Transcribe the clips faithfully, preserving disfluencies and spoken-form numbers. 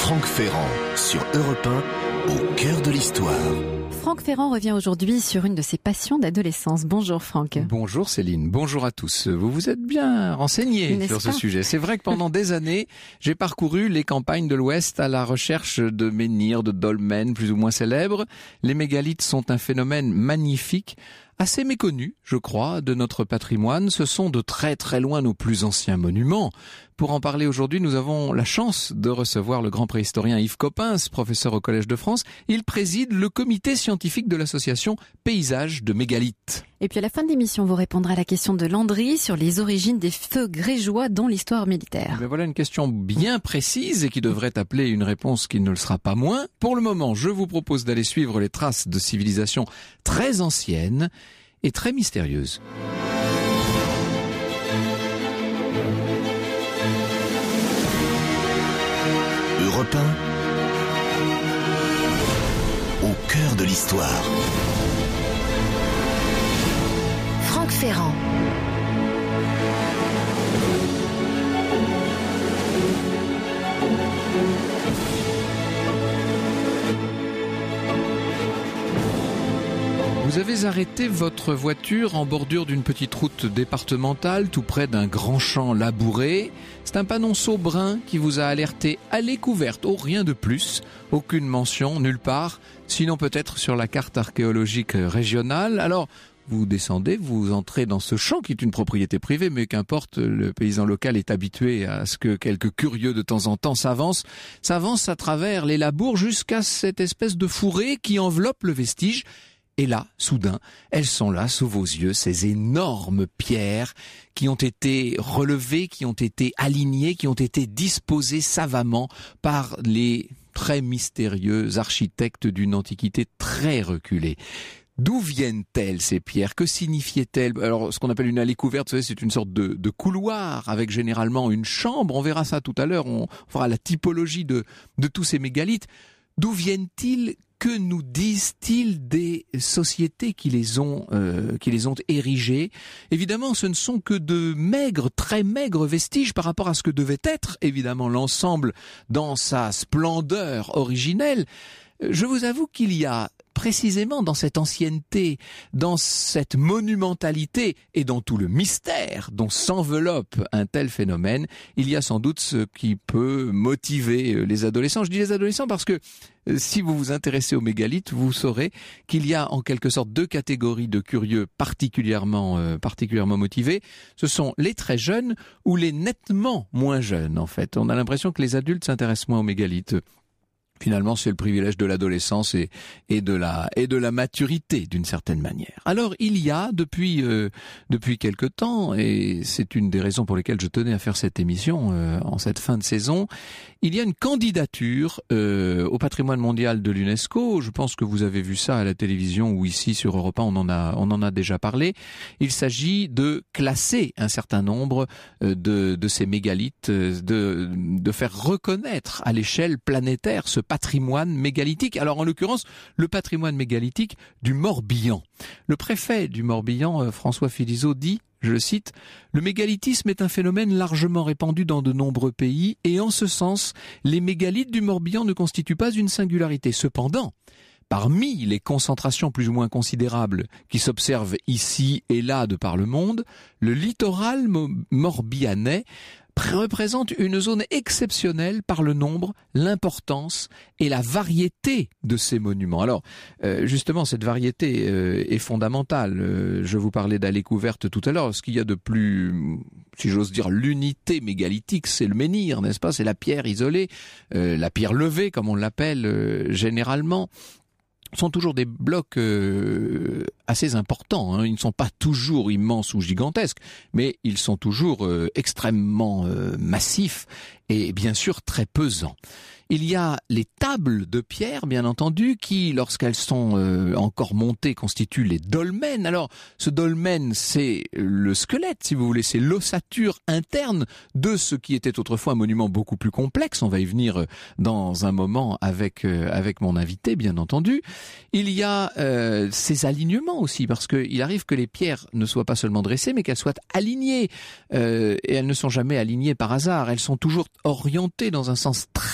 Franck Ferrand sur Europe un, au cœur de l'histoire. Franck Ferrand revient aujourd'hui sur une de ses passions d'adolescence. Bonjour Franck. Bonjour Céline, bonjour à tous. Vous vous êtes bien renseigné sur ce sujet. C'est vrai que pendant des années, j'ai parcouru les campagnes de l'Ouest à la recherche de menhirs, de dolmens plus ou moins célèbres. Les mégalithes sont un phénomène magnifique, assez méconnu, je crois, de notre patrimoine. Ce sont de très très loin nos plus anciens monuments. Pour en parler aujourd'hui, nous avons la chance de recevoir le grand préhistorien Yves Coppens, professeur au Collège de France. Il préside le comité scientifique de l'association Paysages de Mégalithes. Et puis à la fin de l'émission, vous répondrez à la question de Landry sur les origines des feux grégeois dans l'histoire militaire. Mais voilà une question bien précise et qui devrait appeler une réponse qui ne le sera pas moins. Pour le moment, je vous propose d'aller suivre les traces de civilisations très anciennes et très mystérieuses. Europe un, au cœur de l'histoire. Franck Ferrand. Vous avez arrêté votre voiture en bordure d'une petite route départementale, tout près d'un grand champ labouré. C'est un panonceau brun qui vous a alerté à découverte. Oh, rien de plus. Aucune mention, nulle part. Sinon peut-être sur la carte archéologique régionale. Alors, vous descendez, vous entrez dans ce champ qui est une propriété privée, mais qu'importe, le paysan local est habitué à ce que quelques curieux de temps en temps s'avancent, s'avancent à travers les labours jusqu'à cette espèce de fourré qui enveloppe le vestige. Et là, soudain, elles sont là, sous vos yeux, ces énormes pierres qui ont été relevées, qui ont été alignées, qui ont été disposées savamment par les très mystérieux architectes d'une antiquité très reculée. D'où viennent-elles ces pierres? Que signifiaient-elles? Alors, ce qu'on appelle une allée couverte, vous savez, c'est une sorte de, de couloir avec généralement une chambre. On verra ça tout à l'heure. On fera la typologie de, de tous ces mégalithes. D'où viennent-ils? Que nous disent-ils des sociétés qui les ont, euh, qui les ont érigées? Évidemment, ce ne sont que de maigres, très maigres vestiges par rapport à ce que devait être, évidemment, l'ensemble dans sa splendeur originelle. Je vous avoue qu'il y a précisément dans cette ancienneté, dans cette monumentalité et dans tout le mystère dont s'enveloppe un tel phénomène, il y a sans doute ce qui peut motiver les adolescents. Je dis les adolescents parce que si vous vous intéressez aux mégalithes, vous saurez qu'il y a en quelque sorte deux catégories de curieux particulièrement, euh, particulièrement motivés. Ce sont les très jeunes ou les nettement moins jeunes, en fait. On a l'impression que les adultes s'intéressent moins aux mégalithes. Finalement, c'est le privilège de l'adolescence et, et de la et de la maturité d'une certaine manière. Alors, il y a depuis euh, depuis quelque temps, et c'est une des raisons pour lesquelles je tenais à faire cette émission euh, en cette fin de saison, il y a une candidature euh, au patrimoine mondial de l'UNESCO. Je pense que vous avez vu ça à la télévision ou ici sur Europe un, on en a on en a déjà parlé. Il s'agit de classer un certain nombre euh, de de ces mégalithes, de de faire reconnaître à l'échelle planétaire ce patrimoine mégalithique. Alors en l'occurrence, le patrimoine mégalithique du Morbihan. Le préfet du Morbihan, François Philizot, dit, je le cite, « Le mégalithisme est un phénomène largement répandu dans de nombreux pays et en ce sens, les mégalithes du Morbihan ne constituent pas une singularité. Cependant, parmi les concentrations plus ou moins considérables qui s'observent ici et là de par le monde, le littoral morbihanais représente une zone exceptionnelle par le nombre, l'importance et la variété de ces monuments. Alors, euh, justement, cette variété euh, est fondamentale. Euh, je vous parlais d'allées couvertes tout à l'heure. Ce qu'il y a de plus, si j'ose dire, l'unité mégalithique, c'est le menhir, n'est-ce pas? C'est la pierre isolée, euh, la pierre levée, comme on l'appelle euh, généralement. Sont toujours des blocs euh, assez importants, hein. Ils ne sont pas toujours immenses ou gigantesques, mais ils sont toujours euh, extrêmement euh, massifs et bien sûr très pesants. Il y a les tables de pierre, bien entendu, qui, lorsqu'elles sont euh, encore montées, constituent les dolmens. Alors, ce dolmen, c'est le squelette, si vous voulez, c'est l'ossature interne de ce qui était autrefois un monument beaucoup plus complexe. On va y venir dans un moment avec euh, avec mon invité, bien entendu. Il y a euh, ces alignements aussi, parce qu'il arrive que les pierres ne soient pas seulement dressées, mais qu'elles soient alignées. Euh, et elles ne sont jamais alignées par hasard. Elles sont toujours orientées dans un sens très particulier.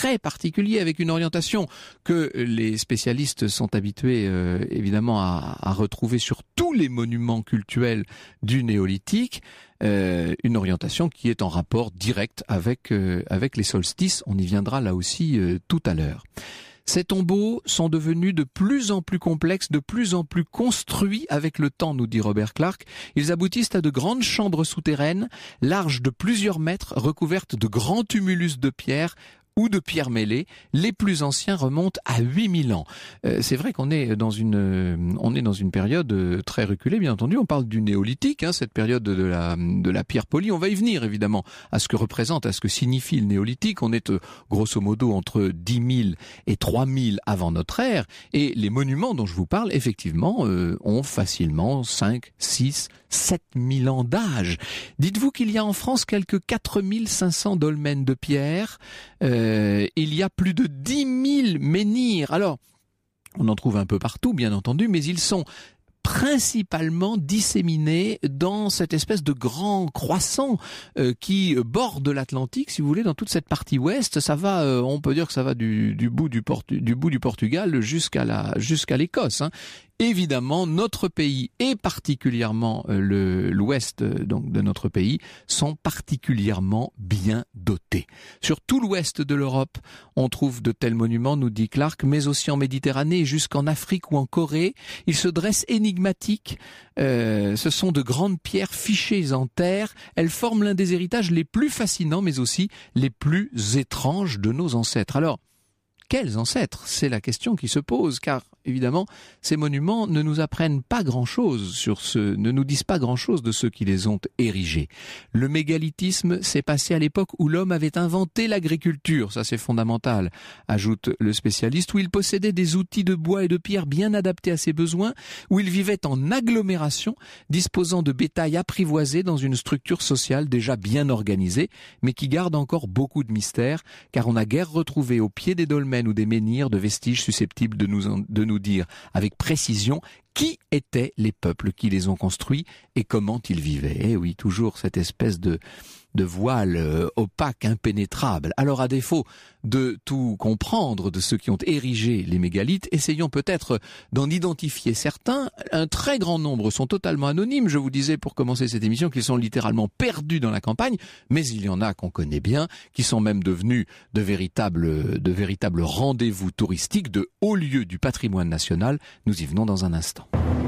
particulier avec une orientation que les spécialistes sont habitués euh, évidemment à, à retrouver sur tous les monuments cultuels du néolithique. Euh, une orientation qui est en rapport direct avec euh, avec les solstices. On y viendra là aussi euh, tout à l'heure. Ces tombeaux sont devenus de plus en plus complexes, de plus en plus construits avec le temps, nous dit Robert Clark. Ils aboutissent à de grandes chambres souterraines, larges de plusieurs mètres, recouvertes de grands tumulus de pierre ou de pierres mêlées. Les plus anciens remontent à huit mille ans. Euh, c'est vrai qu'on est dans une, euh, on est dans une période euh, très reculée, bien entendu. On parle du néolithique, hein, cette période de la, de la pierre polie. On va y venir, évidemment, à ce que représente, à ce que signifie le néolithique. On est, euh, grosso modo, entre dix mille et trois mille avant notre ère. Et les monuments dont je vous parle, effectivement, euh, ont facilement cinq, six, sept mille ans d'âge. Dites-vous qu'il y a en France quelques quatre mille cinq cents dolmens de pierre. Euh, Euh, il y a plus de dix mille menhirs. Alors, on en trouve un peu partout, bien entendu, mais ils sont principalement disséminés dans cette espèce de grand croissant euh, qui borde l'Atlantique, si vous voulez, dans toute cette partie ouest. Ça va, euh, on peut dire que ça va du, du bout du, Portu- du bout du Portugal jusqu'à la, jusqu'à l'Écosse, hein. Évidemment, notre pays et particulièrement euh, le, l'ouest euh, donc de notre pays sont particulièrement bien dotés. Sur tout l'ouest de l'Europe, on trouve de tels monuments, nous dit Clark, mais aussi en Méditerranée, jusqu'en Afrique ou en Corée. Ils se dressent énigmatiques. Euh, ce sont de grandes pierres fichées en terre. Elles forment l'un des héritages les plus fascinants, mais aussi les plus étranges de nos ancêtres. Alors, quels ancêtres ? C'est la question qui se pose, car évidemment, ces monuments ne nous apprennent pas grand-chose sur ce, ne nous disent pas grand-chose de ceux qui les ont érigés. Le mégalithisme s'est passé à l'époque où l'homme avait inventé l'agriculture, ça c'est fondamental, ajoute le spécialiste, où il possédait des outils de bois et de pierre bien adaptés à ses besoins, où il vivait en agglomération, disposant de bétail apprivoisé dans une structure sociale déjà bien organisée, mais qui garde encore beaucoup de mystères, car on n'a guère retrouvé au pied des dolmens ou des menhirs de vestiges susceptibles de nous, en, de nous dire avec précision qui étaient les peuples qui les ont construits et comment ils vivaient. Et oui, toujours cette espèce de, de voile euh, opaque, impénétrable. Alors à défaut de tout comprendre de ceux qui ont érigé les mégalithes, essayons peut-être d'en identifier certains. Un très grand nombre sont totalement anonymes. Je vous disais pour commencer cette émission qu'ils sont littéralement perdus dans la campagne, mais il y en a qu'on connaît bien, qui sont même devenus de véritables, de véritables rendez-vous touristiques, de hauts lieux du patrimoine national. Nous y venons dans un instant.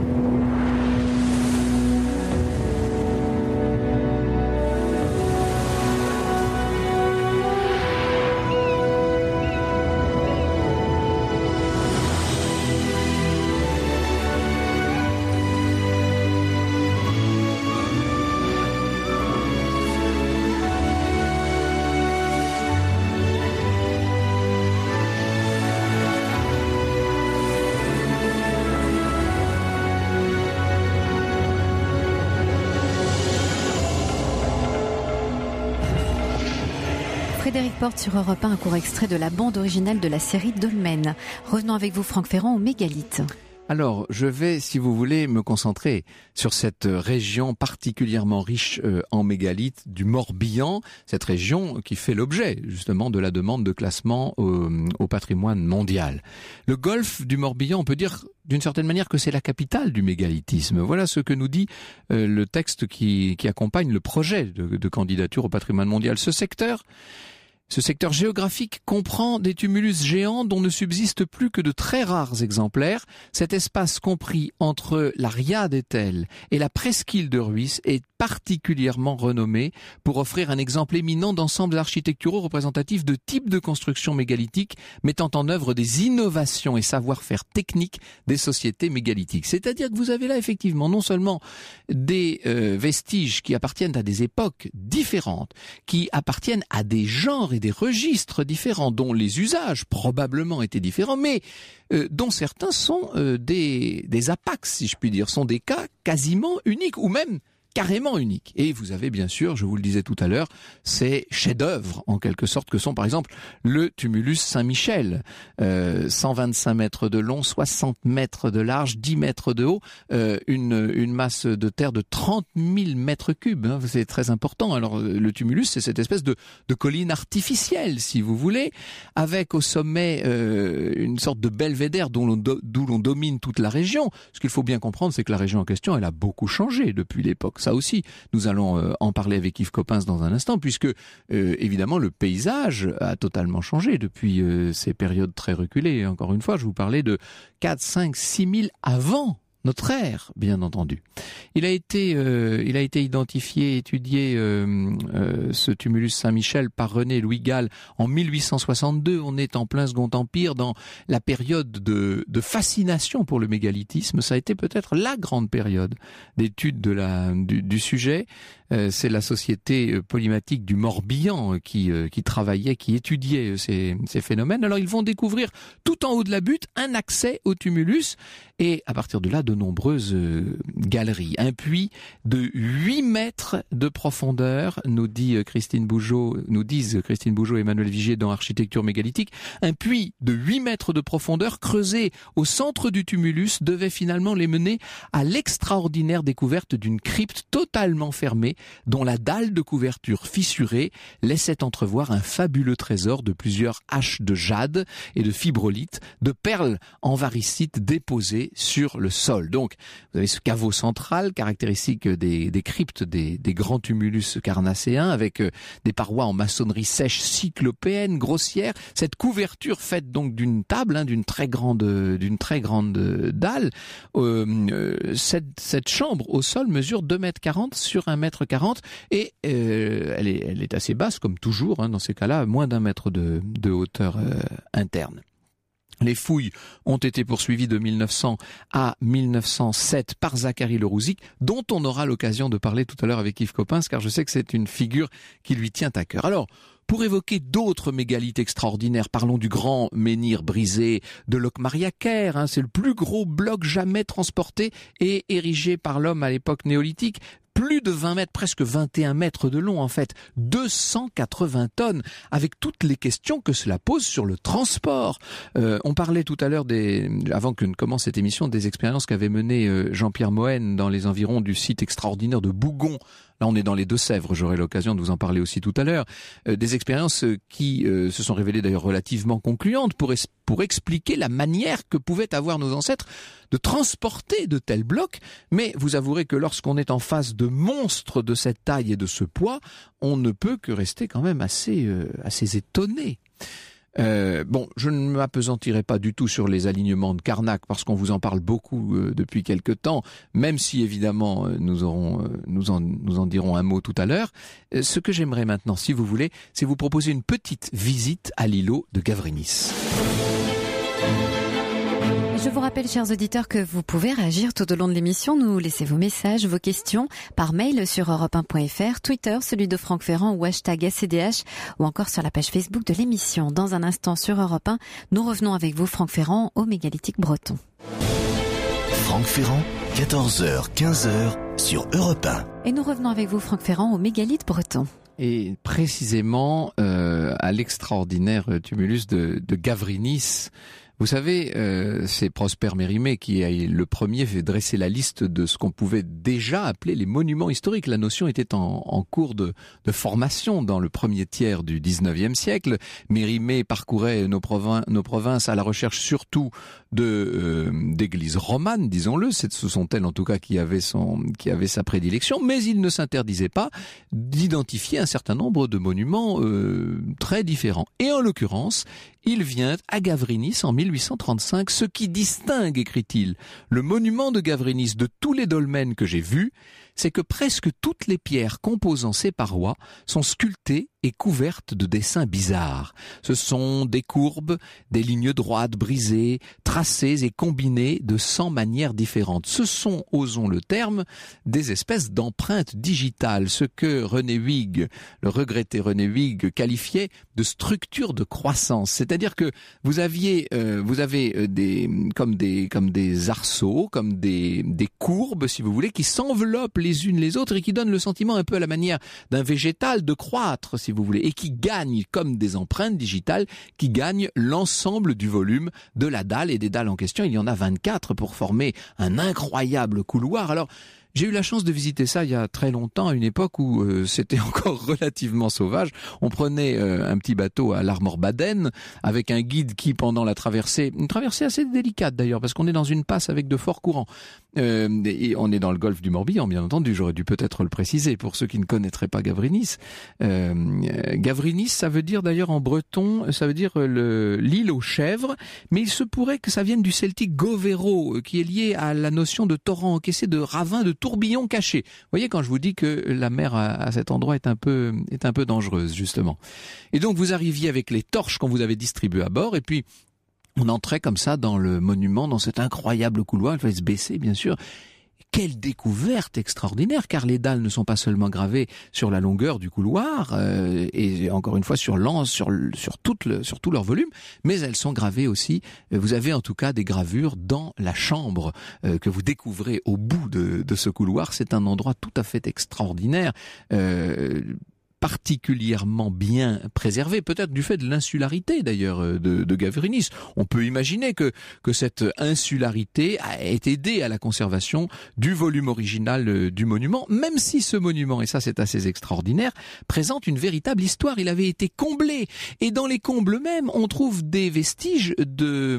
Frédéric Porte sur Europe un, un court extrait de la bande originale de la série Dolmen. Revenons avec vous, Franck Ferrand, au mégalithe. Alors, je vais, si vous voulez, me concentrer sur cette région particulièrement riche euh, en mégalithes du Morbihan, cette région qui fait l'objet justement de la demande de classement au, au patrimoine mondial. Le golfe du Morbihan, on peut dire d'une certaine manière que c'est la capitale du mégalithisme. Voilà ce que nous dit euh, le texte qui, qui accompagne le projet de, de candidature au patrimoine mondial. Ce secteur Ce secteur géographique comprend des tumulus géants dont ne subsistent plus que de très rares exemplaires. Cet espace compris entre la Ria d'Etel et la presqu'île de Rhuys est particulièrement renommé pour offrir un exemple éminent d'ensembles architecturaux représentatifs de types de construction mégalithiques mettant en œuvre des innovations et savoir-faire techniques des sociétés mégalithiques. C'est-à-dire que vous avez là effectivement non seulement des euh, vestiges qui appartiennent à des époques différentes, qui appartiennent à des genres et des registres différents, dont les usages probablement étaient différents, mais euh, dont certains sont euh, des, des apax, si je puis dire, sont des cas quasiment uniques, ou même carrément unique. Et vous avez bien sûr, je vous le disais tout à l'heure, ces chefs-d'œuvre en quelque sorte que sont par exemple le tumulus Saint-Michel, euh, cent vingt-cinq mètres de long, soixante mètres de large, dix mètres de haut, euh, une, une masse de terre de trente mille mètres cubes. Hein, c'est très important. Alors le tumulus, c'est cette espèce de, de colline artificielle, si vous voulez, avec au sommet euh, une sorte de belvédère d'où l'on, do, d'où l'on domine toute la région. Ce qu'il faut bien comprendre, c'est que la région en question, elle a beaucoup changé depuis l'époque. Ça aussi, nous allons euh, en parler avec Yves Coppens dans un instant, puisque euh, évidemment le paysage a totalement changé depuis euh, ces périodes très reculées. Encore une fois, je vous parlais de quatre, cinq, six mille avant notre ère, bien entendu. Il a été, euh, il a été identifié, étudié euh, euh, ce tumulus Saint-Michel par René Louis Gall en mille huit cent soixante-deux. On est en plein Second Empire, dans la période de, de fascination pour le mégalithisme. Ça a été peut-être la grande période d'étude de la du, du sujet. Euh, c'est la société polymatique du Morbihan qui euh, qui travaillait, qui étudiait ces, ces phénomènes. Alors ils vont découvrir tout en haut de la butte un accès au tumulus et à partir de là de nombreuses euh, galeries. Un puits de huit mètres de profondeur, nous dit Christine Bougeot, nous disent Christine Bougeot et Emmanuel Vigier dans Architecture mégalithique. Un puits de huit mètres de profondeur creusé au centre du tumulus devait finalement les mener à l'extraordinaire découverte d'une crypte totalement fermée dont la dalle de couverture fissurée laissait entrevoir un fabuleux trésor de plusieurs haches de jade et de fibrolite, de perles en varicite déposées sur le sol. Donc, vous avez ce caveau central, caractéristique des, des cryptes des, des grands tumulus carnacéens, avec euh, des parois en maçonnerie sèche cyclopéenne, grossière. Cette couverture faite donc d'une table, hein, d'une très grande, d'une très grande dalle. Euh, euh, cette, cette chambre au sol mesure deux mètres quarante sur un mètre quarante et euh, elle, est, elle est assez basse, comme toujours, hein, dans ces cas-là, moins d'un mètre de, de hauteur euh, interne. Les fouilles ont été poursuivies de mille neuf cents à mille neuf cent sept par Zacharie Le Rouzic, dont on aura l'occasion de parler tout à l'heure avec Yves Coppens, car je sais que c'est une figure qui lui tient à cœur. Alors, pour évoquer d'autres mégalithes extraordinaires, parlons du grand menhir brisé de Locmariaquer, hein, c'est le plus gros bloc jamais transporté et érigé par l'homme à l'époque néolithique. Plus de vingt mètres, presque vingt et un mètres de long en fait, deux cent quatre-vingts tonnes, avec toutes les questions que cela pose sur le transport. Euh, on parlait tout à l'heure, des, avant que ne commence cette émission, des expériences qu'avait menées euh, Jean-Pierre Mohen dans les environs du site extraordinaire de Bougon. Là, on est dans les Deux-Sèvres, j'aurai l'occasion de vous en parler aussi tout à l'heure. Euh, des expériences qui euh, se sont révélées d'ailleurs relativement concluantes pour, es- pour expliquer la manière que pouvaient avoir nos ancêtres de transporter de tels blocs. Mais vous avouerez que lorsqu'on est en face de monstres de cette taille et de ce poids, on ne peut que rester quand même assez, euh, assez étonné. Euh, bon, je ne m'appesantirai pas du tout sur les alignements de Carnac parce qu'on vous en parle beaucoup euh, depuis quelque temps, même si évidemment euh, nous aurons, euh, nous en, nous en dirons un mot tout à l'heure. Euh, ce que j'aimerais maintenant, si vous voulez, c'est vous proposer une petite visite à l'îlot de Gavrinis. Je vous rappelle, chers auditeurs, que vous pouvez réagir tout au long de l'émission, nous laisser vos messages, vos questions par mail sur europe un point f r, Twitter, celui de Franck Ferrand ou hashtag S C D H ou encore sur la page Facebook de l'émission. Dans un instant sur Europe un, nous revenons avec vous, Franck Ferrand, au mégalithique breton. Franck Ferrand, quatorze heures quinze sur Europe un. Et nous revenons avec vous, Franck Ferrand, au mégalithe breton. Et précisément euh, à l'extraordinaire tumulus de, de Gavrinis. Vous savez, euh, c'est Prosper Mérimée qui a le premier fait dresser la liste de ce qu'on pouvait déjà appeler les monuments historiques. La notion était en, en cours de, de formation dans le premier tiers du dix-neuvième siècle. Mérimée parcourait nos, provin- nos provinces à la recherche surtout de euh, d'églises romanes, disons-le. C'est, ce sont elles en tout cas qui avaient, son, qui avaient sa prédilection, mais il ne s'interdisait pas d'identifier un certain nombre de monuments euh, très différents. Et en l'occurrence, il vient à Gavrinis en mille huit cent trente-cinq. Ce qui distingue, écrit-il, le monument de Gavrinis de tous les dolmens que j'ai vus, c'est que presque toutes les pierres composant ces parois sont sculptées et couvertes de dessins bizarres. Ce sont des courbes, des lignes droites brisées, tracées et combinées de cent manières différentes. Ce sont, osons le terme, des espèces d'empreintes digitales, ce que René Huyghe, le regretté René Huyghe, qualifiait de structure de croissance. C'est-à-dire que vous aviez, euh, vous avez des, comme des, comme des arceaux, comme des, des courbes, si vous voulez, qui s'enveloppent les unes les autres et qui donnent le sentiment un peu à la manière d'un végétal de croître, si vous voulez, et qui gagnent comme des empreintes digitales, qui gagnent l'ensemble du volume de la dalle et des dalles en question. Il y en a vingt-quatre pour former un incroyable couloir. Alors, j'ai eu la chance de visiter ça il y a très longtemps, à une époque où euh, c'était encore relativement sauvage. On prenait euh, un petit bateau à l'Armor Baden avec un guide qui, pendant la traversée, une traversée assez délicate d'ailleurs, parce qu'on est dans une passe avec de forts courants. Euh, et on est dans le golfe du Morbihan, bien entendu, j'aurais dû peut-être le préciser pour ceux qui ne connaîtraient pas Gavrinis. Euh, Gavrinis, ça veut dire d'ailleurs en breton, ça veut dire le, l'île aux chèvres, mais il se pourrait que ça vienne du celtique govero, qui est lié à la notion de torrent encaissé, de ravin, de tourbillon caché. Vous voyez, quand je vous dis que la mer à, à cet endroit est un peu est un peu dangereuse, justement. Et donc vous arriviez avec les torches qu'on vous avait distribuées à bord, et puis on entrait comme ça dans le monument, dans cet incroyable couloir. Il fallait se baisser, bien sûr. Quelle découverte extraordinaire, car les dalles ne sont pas seulement gravées sur la longueur du couloir, euh, et encore une fois sur l'anse, sur, sur, toute le, sur tout leur volume, mais elles sont gravées aussi, vous avez en tout cas des gravures dans la chambre euh, que vous découvrez au bout de, de ce couloir. C'est un endroit tout à fait extraordinaire, euh, particulièrement bien préservé, peut-être du fait de l'insularité d'ailleurs de, de Gavrinis. On peut imaginer que, que cette insularité ait aidé à la conservation du volume original du monument, même si ce monument, et ça c'est assez extraordinaire, présente une véritable histoire. Il avait été comblé, et dans les combles même, on trouve des vestiges de,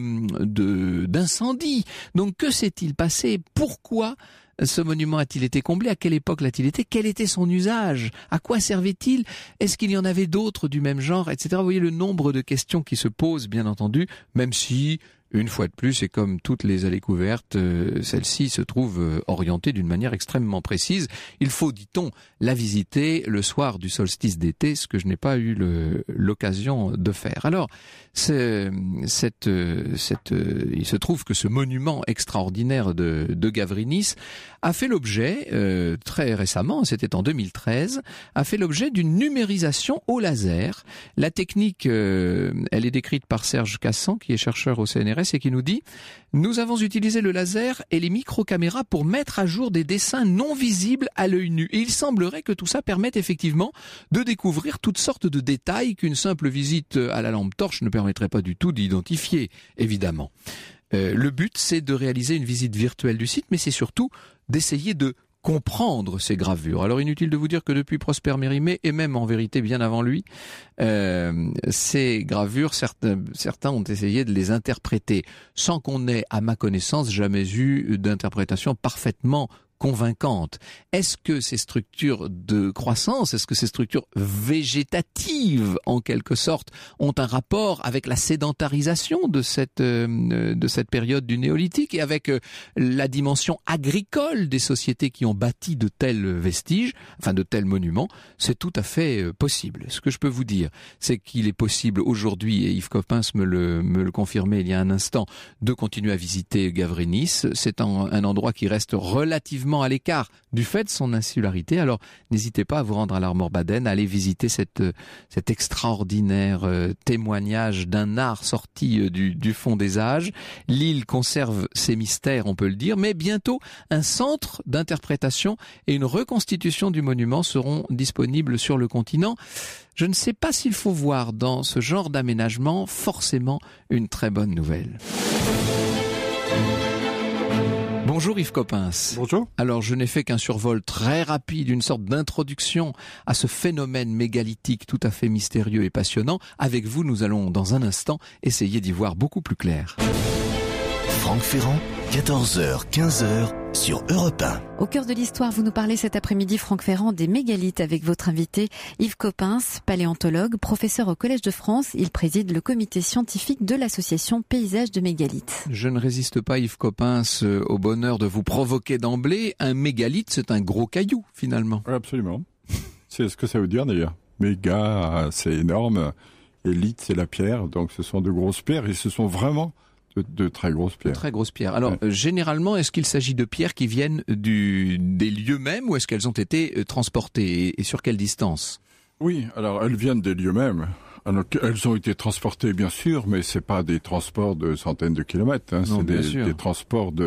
de, d'incendie. Donc que s'est-il passé? Pourquoi ce monument a-t-il été comblé? À quelle époque l'a-t-il été? Quel était son usage? À quoi servait-il? Est-ce qu'il y en avait d'autres du même genre, et cetera. Vous voyez le nombre de questions qui se posent, bien entendu, même si, une fois de plus, et comme toutes les allées couvertes, euh, celle-ci se trouve euh, orientée d'une manière extrêmement précise. Il faut, dit-on, la visiter le soir du solstice d'été, ce que je n'ai pas eu le, l'occasion de faire. Alors, c'est, cette, cette, il se trouve que ce monument extraordinaire de, de Gavrinis a fait l'objet, euh, très récemment, c'était en deux mille treize, a fait l'objet d'une numérisation au laser. La technique, euh, elle est décrite par Serge Cassan, qui est chercheur au C N R S, et qui nous dit « Nous avons utilisé le laser et les microcaméras pour mettre à jour des dessins non visibles à l'œil nu. Et il semblerait que tout ça permette effectivement de découvrir toutes sortes de détails qu'une simple visite à la lampe torche ne permettrait pas du tout d'identifier, évidemment. Euh, le but, c'est de réaliser une visite virtuelle du site, mais c'est surtout d'essayer de comprendre ces gravures. Alors inutile de vous dire que depuis Prosper Mérimée, et même en vérité bien avant lui, euh, ces gravures, certains, certains ont essayé de les interpréter, sans qu'on ait, à ma connaissance, jamais eu d'interprétation parfaitement convaincante. Est-ce que ces structures de croissance, est-ce que ces structures végétatives, en quelque sorte, ont un rapport avec la sédentarisation de cette, euh, de cette période du néolithique et avec euh, la dimension agricole des sociétés qui ont bâti de tels vestiges, enfin de tels monuments? C'est tout à fait euh, possible. Ce que je peux vous dire, c'est qu'il est possible aujourd'hui, et Yves Coppens me le, me le confirmait il y a un instant, de continuer à visiter Gavrinis. C'est un, un endroit qui reste relativement à l'écart du fait de son insularité. Alors n'hésitez pas à vous rendre à l'Armor Baden, à aller visiter cette, cet extraordinaire euh, témoignage d'un art sorti euh, du, du fond des âges. L'île conserve ses mystères, on peut le dire, mais bientôt un centre d'interprétation et une reconstitution du monument seront disponibles sur le continent. Je ne sais pas s'il faut voir dans ce genre d'aménagement forcément une très bonne nouvelle. Bonjour Yves Coppens. Bonjour. Alors je n'ai fait qu'un survol très rapide, une sorte d'introduction à ce phénomène mégalithique tout à fait mystérieux et passionnant. Avec vous, nous allons dans un instant essayer d'y voir beaucoup plus clair. Franck Ferrand, quatorze heures quinze heures sur Europe un. Au cœur de l'histoire, vous nous parlez cet après-midi, Franck Ferrand, des mégalithes avec votre invité Yves Coppens, paléontologue, professeur au Collège de France. Il préside le comité scientifique de l'association Paysage de Mégalithes. Je ne résiste pas, Yves Coppens, au bonheur de vous provoquer d'emblée. Un mégalithe, c'est un gros caillou, finalement. Oui, absolument. C'est ce que ça veut dire, d'ailleurs. Méga, c'est énorme. Et lithe, c'est la pierre. Donc, ce sont de grosses pierres. Et ce sont vraiment de, de très grosses pierres. De très grosses pierres. Alors, ouais. généralement, est-ce qu'il s'agit de pierres qui viennent du, des lieux mêmes ou est-ce qu'elles ont été transportées et, et sur quelle distance? Oui, alors elles viennent des lieux mêmes. Alors, elles ont été transportées, bien sûr, mais c'est pas des transports de centaines de kilomètres. Hein. Non, c'est bien des, sûr. des transports de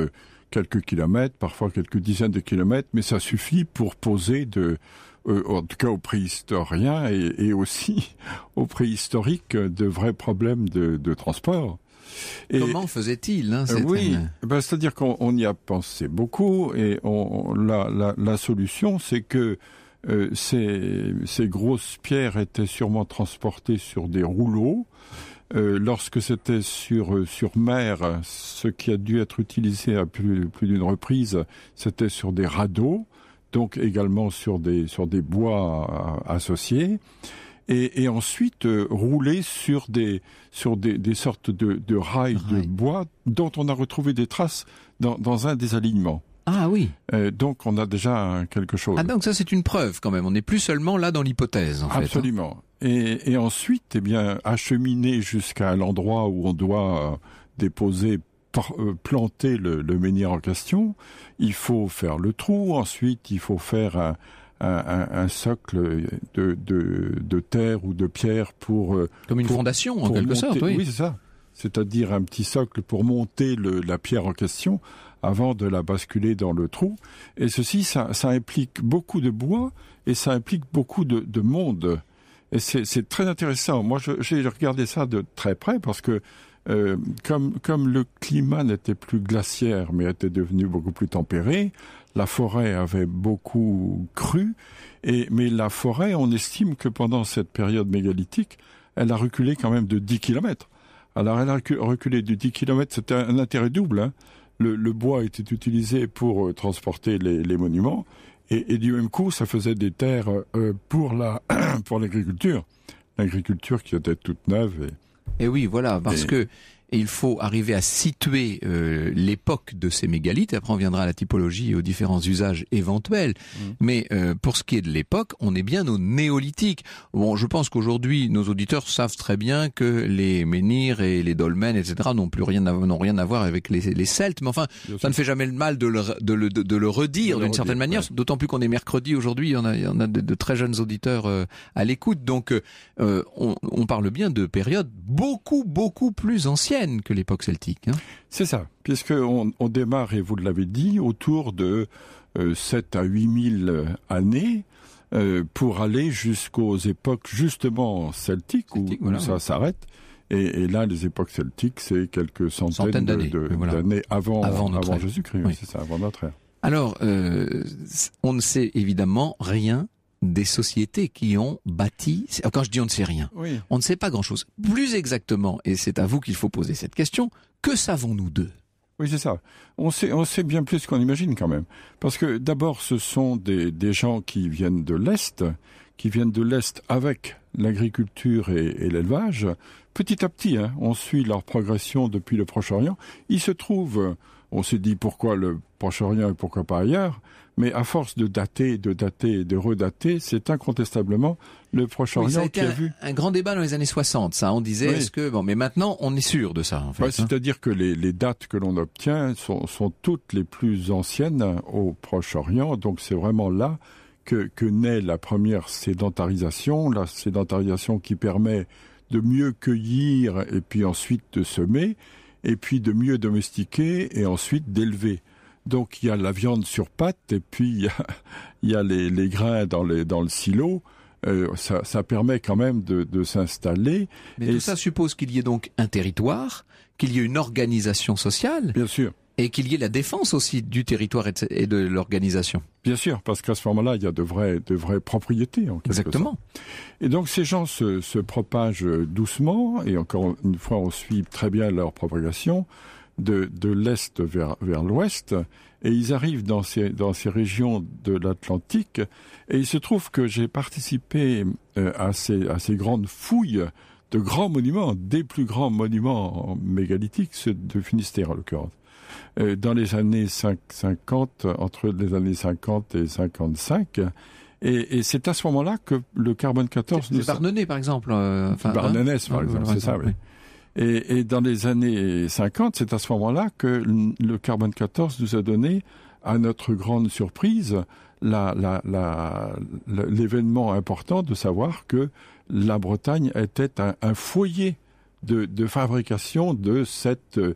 quelques kilomètres, parfois quelques dizaines de kilomètres, mais ça suffit pour poser de, euh, en tout cas aux préhistoriens et, et aussi aux préhistoriques, de vrais problèmes de, de transport. Et comment faisait-il hein, euh, Oui, ben, c'est-à-dire qu'on on y a pensé beaucoup, et on, la, la, la solution, c'est que euh, ces, ces grosses pierres étaient sûrement transportées sur des rouleaux. Euh, lorsque c'était sur sur mer, ce qui a dû être utilisé à plus, plus d'une reprise, c'était sur des radeaux, donc également sur des sur des bois associés, et, et ensuite euh, roulé sur des sur des, des sortes de, de rails ouais. de bois dont on a retrouvé des traces dans, dans un des alignements. Ah oui. Euh, donc on a déjà quelque chose. Ah donc ça c'est une preuve quand même. On n'est plus seulement là dans l'hypothèse. En Absolument. Fait, hein. Et, et ensuite, eh bien, acheminer jusqu'à l'endroit où on doit euh, déposer, par, euh, planter le, le menhir en question, il faut faire le trou. Ensuite, il faut faire un, un, un socle de, de, de terre ou de pierre pour euh, comme une pour, fondation pour en quelque monter, sorte. Oui, oui c'est ça. C'est-à-dire un petit socle pour monter le, la pierre en question avant de la basculer dans le trou. Et ceci, ça, ça implique beaucoup de bois et ça implique beaucoup de, de monde. Et c'est, c'est très intéressant. Moi, je, j'ai regardé ça de très près parce que euh, comme, comme le climat n'était plus glaciaire, mais était devenu beaucoup plus tempéré, la forêt avait beaucoup cru. Et, mais la forêt, on estime que pendant cette période mégalithique, elle a reculé quand même de dix kilomètres. Alors, elle a reculé de dix kilomètres, c'était un intérêt double. Hein. Le, le bois était utilisé pour euh, transporter les, les monuments. Et, et du même coup, ça faisait des terres euh, pour la pour l'agriculture, l'agriculture qui était toute neuve. Et, et oui, voilà, parce et... que il faut arriver à situer euh, l'époque de ces mégalithes. Après, on viendra à la typologie et aux différents usages éventuels. Mmh. Mais euh, pour ce qui est de l'époque, on est bien au néolithique. Bon, je pense qu'aujourd'hui, nos auditeurs savent très bien que les menhirs et les dolmens, et cetera, n'ont plus rien à, n'ont rien à voir avec les, les Celtes. Mais enfin, bien ça sûr. Ne fait jamais le mal de le, de le, de, de le redire de d'une le certaine redire, manière. Ouais. D'autant plus qu'on est mercredi aujourd'hui. On a, il y en a de, de très jeunes auditeurs euh, à l'écoute. Donc, euh, on, on parle bien de périodes beaucoup, beaucoup plus anciennes que l'époque celtique. Hein. C'est ça, puisqu'on on démarre, et vous l'avez dit, autour de euh, sept à huit mille années euh, pour aller jusqu'aux époques justement celtiques, Celtique, où, voilà, où ça ouais. s'arrête. Et, et là, les époques celtiques, c'est quelques centaines, centaines d'années, de, de, voilà. d'années avant, avant, avant Jésus-Christ. Oui. C'est ça, avant notre ère. Alors, euh, on ne sait évidemment rien des sociétés qui ont bâti... Quand je dis on ne sait rien, oui. on ne sait pas grand-chose. Plus exactement, et c'est à vous qu'il faut poser cette question, que savons-nous d'eux ? Oui, c'est ça. On sait, on sait bien plus qu'on imagine quand même. Parce que d'abord, ce sont des, des gens qui viennent de l'Est, qui viennent de l'Est avec l'agriculture et, et l'élevage. Petit à petit, hein, on suit leur progression depuis le Proche-Orient. Il se trouve, on s'est dit pourquoi le Proche-Orient et pourquoi pas ailleurs, mais à force de dater, de dater, de redater, c'est incontestablement le Proche-Orient oui, ça a été qui a un, vu... un grand débat dans les années soixante, ça. On disait, oui. est-ce que... Bon, mais maintenant, on est sûr de ça, en fait. Ouais, c'est-à-dire que les, les dates que l'on obtient sont, sont toutes les plus anciennes au Proche-Orient. Donc, c'est vraiment là que, que naît la première sédentarisation, la sédentarisation qui permet de mieux cueillir et puis ensuite de semer, et puis de mieux domestiquer et ensuite d'élever. Donc il y a la viande sur pattes et puis il y a, il y a les, les grains dans, les, dans le silo. Euh, ça, ça permet quand même de, de s'installer. Mais et tout ça suppose qu'il y ait donc un territoire, qu'il y ait une organisation sociale. Bien sûr. Et qu'il y ait la défense aussi du territoire et de l'organisation. Bien sûr, parce qu'à ce moment-là, il y a de vraies, de vraies propriétés. En quelque Exactement. sorte. Et donc ces gens se, se propagent doucement, et encore une fois, on suit très bien leur propagation, de, de l'Est vers, vers l'Ouest, et ils arrivent dans ces, dans ces régions de l'Atlantique, et il se trouve que j'ai participé euh, à, ces, à ces grandes fouilles de grands monuments, des plus grands monuments mégalithiques, ceux de Finistère en l'occurrence. Dans les années cinquante, entre les années cinquante et cinquante-cinq, et, et c'est à ce moment-là que le carbone quatorze... C'est, c'est Barnenez, par exemple. Euh, enfin, Barnenès, hein par exemple, c'est ça, oui. oui. Et, et dans les années cinquante, c'est à ce moment-là que le carbone quatorze nous a donné, à notre grande surprise, la, la, la, la, l'événement important de savoir que la Bretagne était un, un foyer de, de fabrication de cette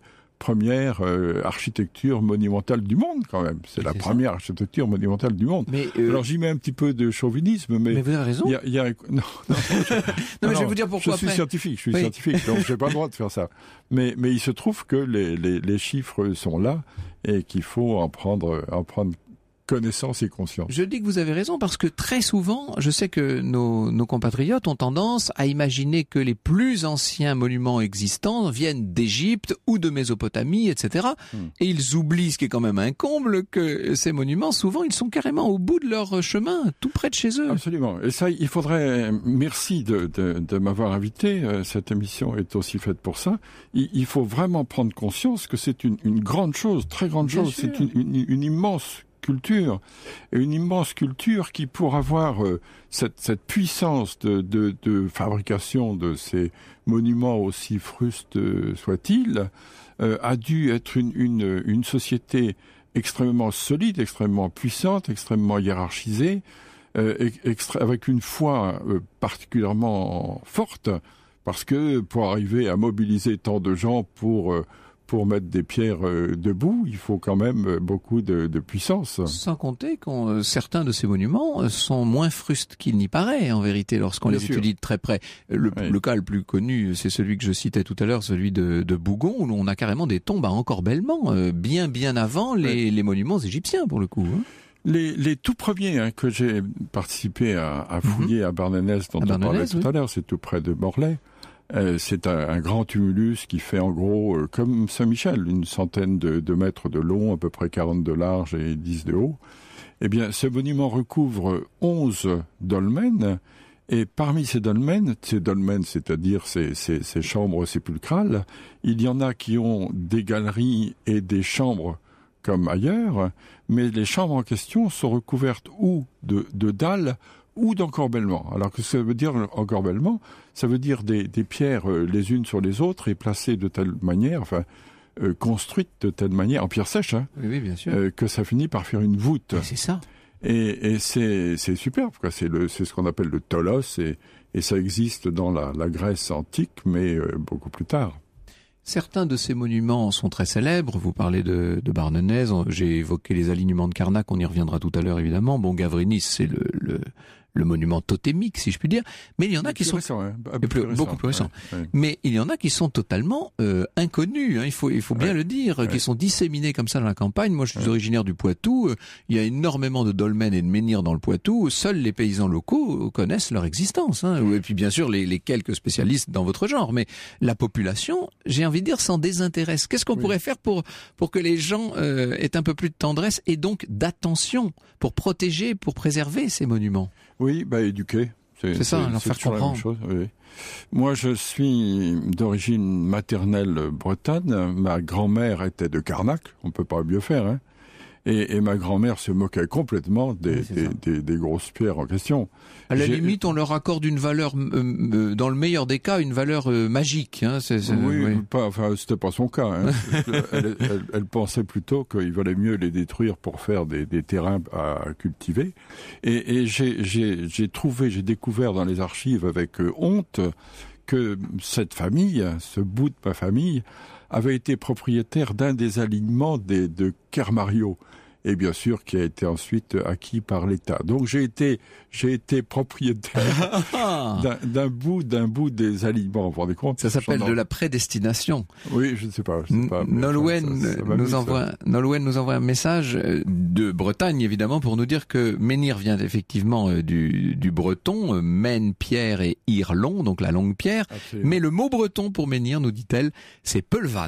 première euh, architecture monumentale du monde, quand même. C'est, c'est la ça. première architecture monumentale du monde. Mais euh... Alors, j'y mets un petit peu de chauvinisme, mais... Mais vous avez raison. Y a, y a... Non, non, non, je... non, mais je vais vous dire pourquoi Je suis après. scientifique, je suis oui. scientifique, donc j'ai pas le droit de faire ça. Mais, mais il se trouve que les, les, les chiffres sont là et qu'il faut en prendre, en prendre connaissance et conscience. Je dis que vous avez raison parce que très souvent, je sais que nos, nos compatriotes ont tendance à imaginer que les plus anciens monuments existants viennent d'Égypte ou de Mésopotamie, et cetera. Hmm. Et ils oublient, ce qui est quand même un comble, que ces monuments, souvent, ils sont carrément au bout de leur chemin, tout près de chez eux. Absolument. Et ça, il faudrait... Merci de, de, de m'avoir invité. Cette émission est aussi faite pour ça. Il, il faut vraiment prendre conscience que c'est une, une grande chose, très grande Bien chose. Sûr. C'est une, une, une immense culture, et une immense culture qui, pour avoir euh, cette, cette puissance de, de, de fabrication de ces monuments aussi frustes euh, soient-ils, euh, a dû être une, une, une société extrêmement solide, extrêmement puissante, extrêmement hiérarchisée, euh, extra- avec une foi euh, particulièrement forte, parce que pour arriver à mobiliser tant de gens pour... Euh, Pour mettre des pierres euh, debout, il faut quand même euh, beaucoup de, de puissance. Sans compter que euh, certains de ces monuments sont moins frustes qu'il n'y paraît, en vérité, lorsqu'on Bien les sûr. étudie de très près. Le, oui. le cas le plus connu, c'est celui que je citais tout à l'heure, celui de, de Bougon, où on a carrément des tombes à encorbellement, euh, bien bien avant les, oui. les monuments égyptiens, pour le coup. Hein. Les, les tout premiers hein, que j'ai participé à, à fouiller mm-hmm. à Barnenez, dont à on parlait tout oui. à l'heure, c'est tout près de Morlaix. Euh, c'est un, un grand tumulus qui fait en gros euh, comme Saint-Michel, une centaine de, de mètres de long, à peu près quarante de large et dix de haut. Eh bien, ce monument recouvre onze dolmens, et parmi ces dolmens, ces dolmens, c'est-à-dire ces, ces, ces chambres sépulcrales, il y en a qui ont des galeries et des chambres comme ailleurs, mais les chambres en question sont recouvertes ou de, de dalles ou d'encorbellement. Alors que ça veut dire encorbellement, ça veut dire des, des pierres euh, les unes sur les autres et placées de telle manière, enfin euh, construites de telle manière, en pierre sèche, hein, oui, oui, bien sûr. Euh, que ça finit par faire une voûte. Oui, c'est ça. Et, et c'est, c'est superbe, quoi. C'est, le, c'est ce qu'on appelle le tolos, et, et ça existe dans la, la Grèce antique, mais euh, beaucoup plus tard. Certains de ces monuments sont très célèbres. Vous parlez de, de Barnenez, j'ai évoqué les alignements de Karnak, on y reviendra tout à l'heure évidemment. Bon, Gavrinis, c'est le, le, le monument totémique, si je puis dire. Mais il y en a plus qui sont récent, hein. plus, plus récent, beaucoup plus récents. Ouais, ouais. Mais il y en a qui sont totalement euh, inconnus. Hein, il faut, il faut bien ouais, le dire, ouais. qui sont disséminés comme ça dans la campagne. Moi, je suis ouais. originaire du Poitou. Il y a énormément de dolmens et de menhirs dans le Poitou. Seuls les paysans locaux connaissent leur existence. Hein. Et puis, bien sûr, les, les quelques spécialistes dans votre genre. Mais la population, j'ai envie de dire, s'en désintéresse. Qu'est-ce qu'on oui. pourrait faire pour pour que les gens euh, aient un peu plus de tendresse et donc d'attention pour protéger, pour préserver ces monuments? Oui, bah éduquer. C'est, c'est ça, c'est, leur faire comprendre. La même chose, oui. Moi, je suis d'origine maternelle bretonne. Ma grand-mère était de Karnak. On peut pas mieux faire, hein. Et, et ma grand-mère se moquait complètement des, oui, des, des, des grosses pierres en question. À la J'ai... limite, on leur accorde une valeur, euh, dans le meilleur des cas, une valeur euh, magique. Hein, c'est, c'est, oui, oui. Pas, enfin, c'était pas son cas. Hein. elle, elle, elle pensait plutôt qu'il valait mieux les détruire pour faire des, des terrains à cultiver. Et, et j'ai, j'ai, j'ai trouvé, j'ai découvert dans les archives avec euh, honte que cette famille, ce bout de ma famille, avait été propriétaire d'un des alignements des, de Kermario, et bien sûr qui a été ensuite acquis par l'État. Donc j'ai été, j'ai été propriétaire d'un, d'un bout, d'un bout des alignements. Vous vous rendez compte? Ça s'appelle de la prédestination. Oui, je ne sais pas. Je sais pas Nolwenn ça, ça nous envoie, Nolwenn nous envoie un message de Bretagne évidemment pour nous dire que menhir vient effectivement du, du breton, men, pierre et irlon, donc la longue pierre. Absolument. Mais le mot breton pour menhir, nous dit-elle, c'est peulvan.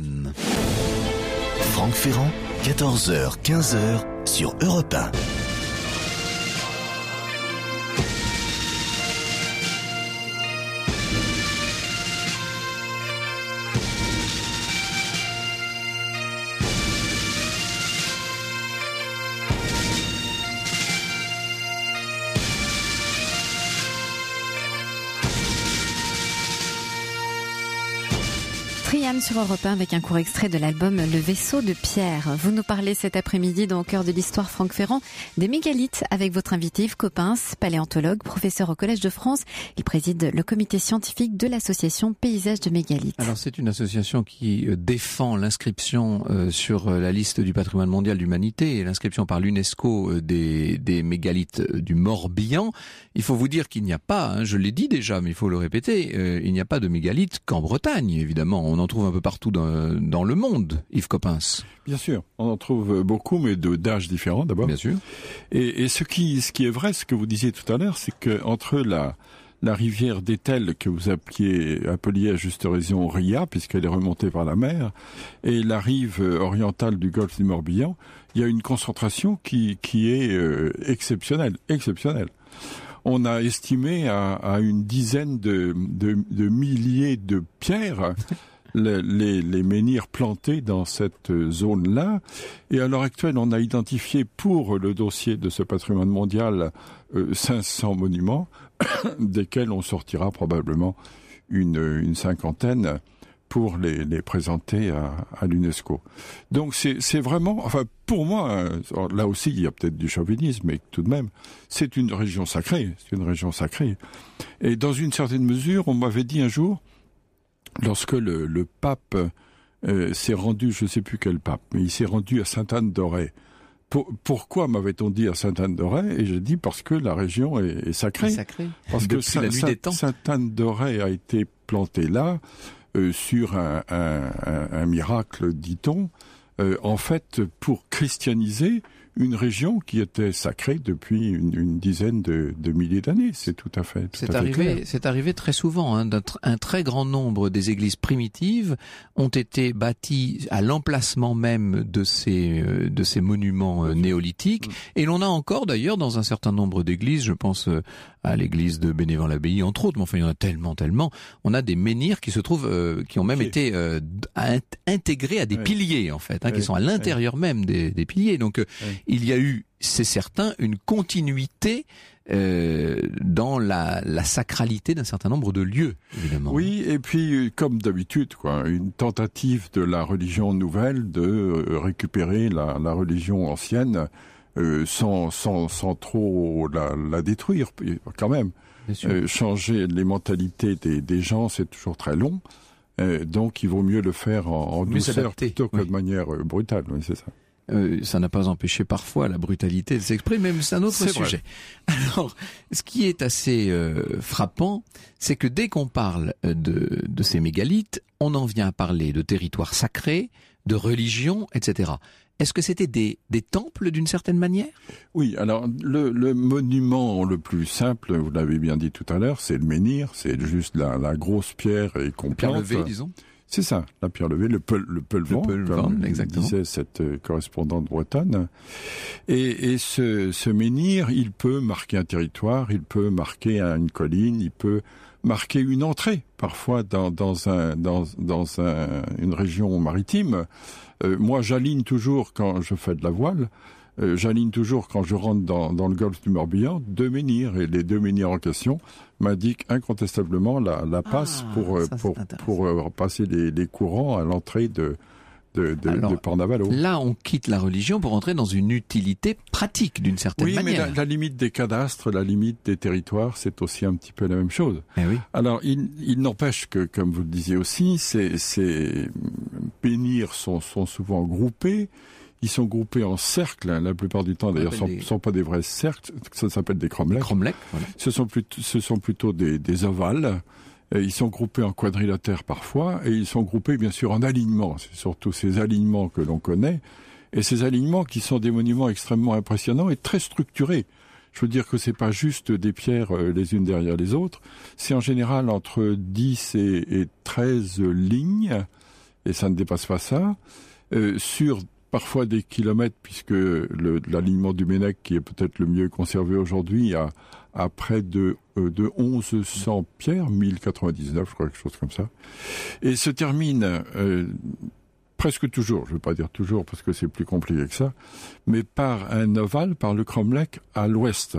Franck Ferrand, quatorze heures quinze heures sur Europe un. Marianne sur Europe un avec un court extrait de l'album Le Vaisseau de Pierre. Vous nous parlez cet après-midi dans Au cœur de l'histoire Franck Ferrand des mégalithes avec votre invité Yves Coppens, paléontologue, professeur au Collège de France. Il préside le comité scientifique de l'association Paysage de Mégalithes. Alors c'est une association qui défend l'inscription euh, sur la liste du patrimoine mondial d'humanité et l'inscription par l'UNESCO des, des mégalithes du Morbihan. Il faut vous dire qu'il n'y a pas, hein, je l'ai dit déjà, mais il faut le répéter, euh, il n'y a pas de mégalithes qu'en Bretagne, évidemment. On en trouve un peu partout dans, dans le monde, Yves Coppens. Bien sûr, on en trouve beaucoup, mais de, d'âges différents d'abord. Bien sûr. Et, et ce qui, ce qui est vrai, ce que vous disiez tout à l'heure, c'est que entre la, la rivière d'Etel, que vous appeliez, appeliez à juste raison Ria, puisqu'elle est remontée par la mer, et la rive orientale du golfe du Morbihan, il y a une concentration qui, qui est euh, exceptionnelle, exceptionnelle. On a estimé à, à une dizaine de, de, de milliers de pierres les, les, les menhirs plantés dans cette zone-là. Et à l'heure actuelle, on a identifié pour le dossier de ce patrimoine mondial euh, cinq cents monuments, desquels on sortira probablement une, une cinquantaine pour les, les présenter à, à l'UNESCO. Donc c'est, c'est vraiment, enfin pour moi, là aussi il y a peut-être du chauvinisme, mais tout de même, c'est une région sacrée, c'est une région sacrée. Et dans une certaine mesure, on m'avait dit un jour, lorsque le, le pape euh, s'est rendu, je ne sais plus quel pape, mais il s'est rendu à Sainte-Anne-d'Auray. Pour, pourquoi m'avait-on dit à Sainte-Anne-d'Auray? Et j'ai dit parce que la région est, est sacrée. C'est sacré. Parce Depuis que Saint, la nuit des temps. Sainte-Anne-d'Auray a été plantée là, Euh, sur un, un, un, un miracle, dit-on, euh, en fait, pour christianiser une région qui était sacrée depuis une, une dizaine de, de milliers d'années. C'est tout à fait, tout c'est à fait arrivé, clair. c'est arrivé très souvent. Hein, un très grand nombre des églises primitives ont été bâties à l'emplacement même de ces euh, de ces monuments euh, néolithiques. Mmh. Et l'on a encore d'ailleurs dans un certain nombre d'églises, je pense euh, à l'église de Bénévent-l'Abbaye entre autres, mais enfin il y en a tellement, tellement. On a des menhirs qui se trouvent, euh, qui ont même okay. été euh, intégrés à des ouais. piliers en fait, hein, ouais. qui sont à l'intérieur ouais. même des, des piliers. Donc euh, ouais. il y a eu, c'est certain, une continuité euh, dans la, la sacralité d'un certain nombre de lieux, évidemment. Oui, et puis comme d'habitude, quoi, une tentative de la religion nouvelle de récupérer la, la religion ancienne. Euh, sans, sans, sans trop la, la détruire, quand même. Euh, changer les mentalités des, des gens, c'est toujours très long. Euh, donc, il vaut mieux le faire en, en douceur s'adapter. plutôt que oui. de manière euh, brutale. Oui, c'est ça. Euh, ça n'a pas empêché parfois la brutalité de s'exprimer, mais c'est un autre c'est sujet. Vrai. Alors, ce qui est assez euh, frappant, c'est que dès qu'on parle de, de ces mégalithes, on en vient à parler de territoires sacrés, de religion, et cetera. Est-ce que c'était des, des temples d'une certaine manière? Oui, alors le, le monument le plus simple, vous l'avez bien dit tout à l'heure, c'est le menhir, c'est juste la, la grosse pierre et qu'on pierre plante. levée, disons. C'est ça, la pierre levée, le, peul, le peulvan, comme exactement. disait cette euh, correspondante bretonne. Et, et ce, ce menhir, il peut marquer un territoire, il peut marquer une colline, il peut marquer une entrée, parfois dans, dans, un, dans, dans un, une région maritime. Euh, moi, j'aligne toujours quand je fais de la voile, euh, j'aligne toujours quand je rentre dans, dans le golfe du Morbihan, deux menhirs. Et les deux menhirs en question m'indiquent incontestablement la, la passe ah, pour, ça, pour, pour euh, passer les, les courants à l'entrée de, de, de, Alors, de Port-Navalo. Là, on quitte la religion pour entrer dans une utilité pratique d'une certaine oui, manière. Oui, mais la, la limite des cadastres, la limite des territoires, c'est aussi un petit peu la même chose. Eh oui. Alors, il, il n'empêche que, comme vous le disiez aussi, ces, ces menhirs sont, sont souvent groupés. Ils sont groupés en cercles, hein, la plupart du temps. D'ailleurs, ce ne sont, des... sont pas des vrais cercles, ça s'appelle des cromlechs. Cromlechs, voilà. Ce sont plutôt, ce sont plutôt des, des ovales. Ils sont groupés en quadrilatères parfois, et ils sont groupés bien sûr en alignements. C'est surtout ces alignements que l'on connaît, et ces alignements qui sont des monuments extrêmement impressionnants et très structurés. Je veux dire que c'est pas juste des pierres les unes derrière les autres, c'est en général entre dix et, et treize lignes, et ça ne dépasse pas ça, euh, sur parfois des kilomètres, puisque le, l'alignement du Mennec, qui est peut-être le mieux conservé aujourd'hui, a à près de, euh, de onze cents pierres, mille quatre-vingt-dix-neuf, je crois, quelque chose comme ça, et se termine euh, presque toujours, je ne veux pas dire toujours parce que c'est plus compliqué que ça, mais par un ovale, par le cromlech à l'ouest.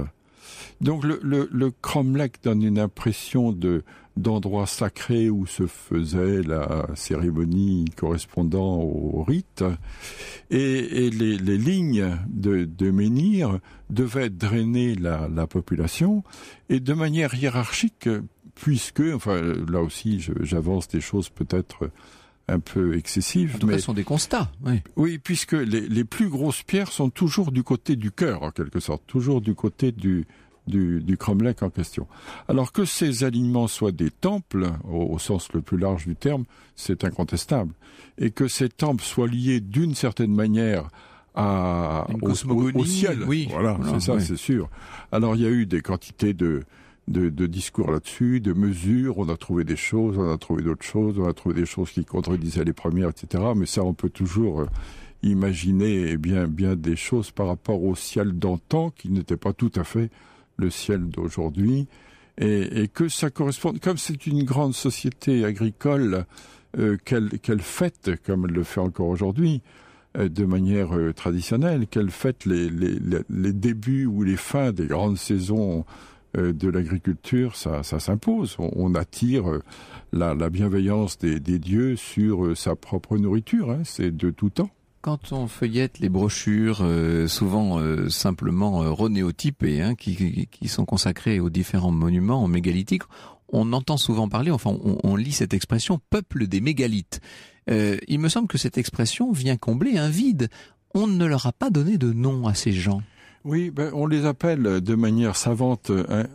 Donc le, le, le cromlech donne une impression de d'endroit sacré où se faisait la cérémonie correspondant au rite, et, et les, les lignes de, de menhir devaient drainer la, la population, et de manière hiérarchique, puisque, enfin là aussi je, j'avance des choses peut-être un peu excessives. En tout mais cas, ce sont des constats. Oui, oui, puisque les, les plus grosses pierres sont toujours du côté du cœur, en quelque sorte, toujours du côté du du, du cromlech en question. Alors que ces alignements soient des temples, au, au sens le plus large du terme, c'est incontestable. Et que ces temples soient liés d'une certaine manière à, au, au, au ciel. Oui, voilà, voilà, c'est ça, oui. C'est sûr. Alors il y a eu des quantités de, de, de discours là-dessus, de mesures, on a trouvé des choses, on a trouvé d'autres choses, on a trouvé des choses qui contredisaient les premières, et cetera. Mais ça, on peut toujours euh, imaginer bien, bien des choses par rapport au ciel d'antan qui n'était pas tout à fait le ciel d'aujourd'hui, et, et que ça correspond, comme c'est une grande société agricole euh, qu'elle, qu'elle fête, comme elle le fait encore aujourd'hui, euh, de manière euh, traditionnelle, qu'elle fête les, les, les, les débuts ou les fins des grandes saisons euh, de l'agriculture, ça, ça s'impose. On, on attire euh, la, la bienveillance des, des dieux sur euh, sa propre nourriture, hein, c'est de tout temps. Quand on feuillette les brochures, euh, souvent euh, simplement euh, renéotypées, hein, qui, qui, qui sont consacrées aux différents monuments mégalithiques, on entend souvent parler, enfin on, on lit cette expression « peuple des mégalithes ». Euh, il me semble que cette expression vient combler un vide. On ne leur a pas donné de nom à ces gens. Oui, ben, on les appelle de manière savante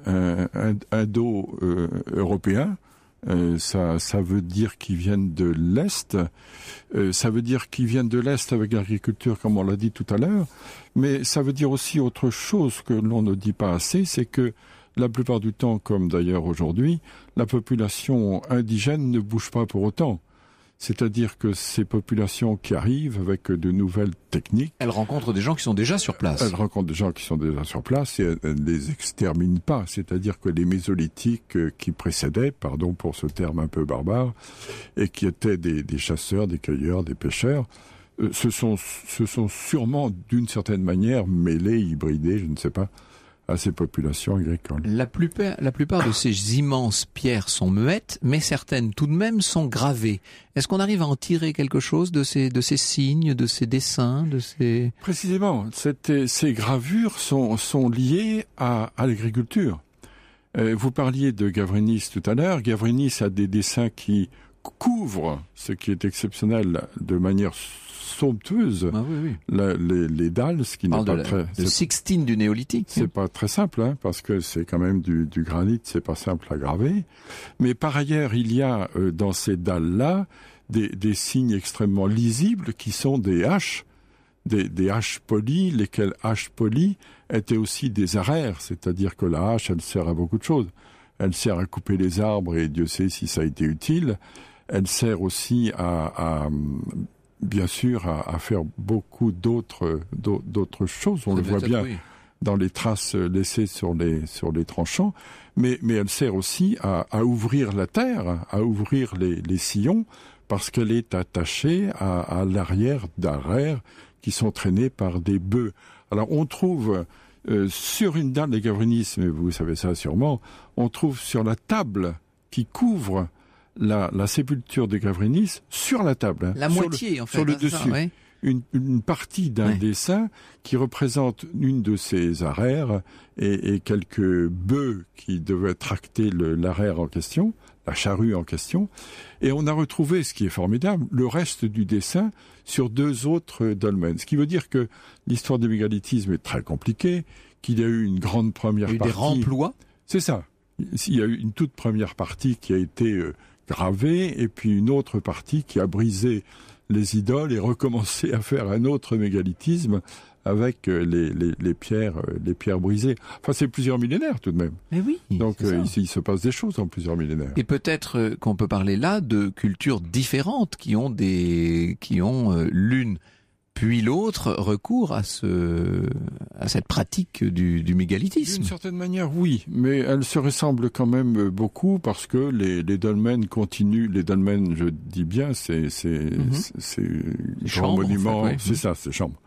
indo-européens. Euh, ça, ça veut dire qu'ils viennent de l'Est, euh, ça veut dire qu'ils viennent de l'Est avec l'agriculture, comme on l'a dit tout à l'heure, mais ça veut dire aussi autre chose que l'on ne dit pas assez, c'est que la plupart du temps, comme d'ailleurs aujourd'hui, la population indigène ne bouge pas pour autant. C'est-à-dire que ces populations qui arrivent avec de nouvelles techniques... Elles rencontrent des gens qui sont déjà sur place. Elles rencontrent des gens qui sont déjà sur place et elles ne les exterminent pas. C'est-à-dire que les mésolithiques qui précédaient, pardon pour ce terme un peu barbare, et qui étaient des, des chasseurs, des cueilleurs, des pêcheurs, euh, se sont, se sont sûrement d'une certaine manière mêlés, hybridés, je ne sais pas, à ces populations agricoles. La plupart, la plupart de ces immenses pierres sont muettes, mais certaines tout de même sont gravées. Est-ce qu'on arrive à en tirer quelque chose de ces, de ces signes, de ces dessins, de ces... Précisément, cette, ces gravures sont, sont liées à, à l'agriculture. Euh, vous parliez de Gavrinis tout à l'heure. Gavrinis a des dessins qui couvrent, ce qui est exceptionnel, de manière somptueuse, ah oui, oui. La, les, les dalles, ce qui n'est pas la, très... Le sixtine du néolithique. C'est pas très simple, hein, parce que c'est quand même du, du granit, c'est pas simple à graver. Mais par ailleurs, il y a euh, dans ces dalles-là des, des signes extrêmement lisibles qui sont des haches, des, des haches polies, lesquelles haches polies étaient aussi des arères, c'est-à-dire que la hache, elle sert à beaucoup de choses. Elle sert à couper les arbres, et Dieu sait si ça a été utile. Elle sert aussi à... à bien sûr, à, à faire beaucoup d'autres, d'autres choses. On ça le voit bien oui. dans les traces laissées sur les, sur les tranchants. Mais, mais elle sert aussi à, à ouvrir la terre, à ouvrir les, les sillons, parce qu'elle est attachée à, à l'arrière d'arères qui sont traînées par des bœufs. Alors, on trouve euh, sur une dalle de Gavrinis, mais vous savez ça sûrement, on trouve sur la table qui couvre La, la sépulture de Gavrinis sur la table. Hein, la moitié, le, en fait. Sur le dessus. Ça, ouais. une, une partie d'un ouais. dessin qui représente une de ces arères et, et quelques bœufs qui devaient tracter le, l'arère en question, la charrue en question. Et on a retrouvé, ce qui est formidable, le reste du dessin sur deux autres dolmens. Ce qui veut dire que l'histoire du mégalithisme est très compliquée, qu'il y a eu une grande première partie. Il y a eu partie. des remplois. C'est ça. Il y a eu une toute première partie qui a été... Euh, gravé, et puis une autre partie qui a brisé les idoles et recommencé à faire un autre mégalithisme avec les, les, les pierres, les pierres brisées. Enfin, c'est plusieurs millénaires tout de même. Mais oui. Donc euh, ici, il se passe des choses en plusieurs millénaires. Et peut-être qu'on peut parler là de cultures différentes qui ont des, qui ont euh, l'une puis l'autre recours à ce, à cette pratique du, du mégalithisme. D'une certaine manière, oui, mais elles se ressemblent quand même beaucoup parce que les, les dolmens continuent, les dolmens, je dis bien, c'est, c'est, mm-hmm. c'est, c'est grands monuments, en fait, ouais. c'est ça, c'est chambres,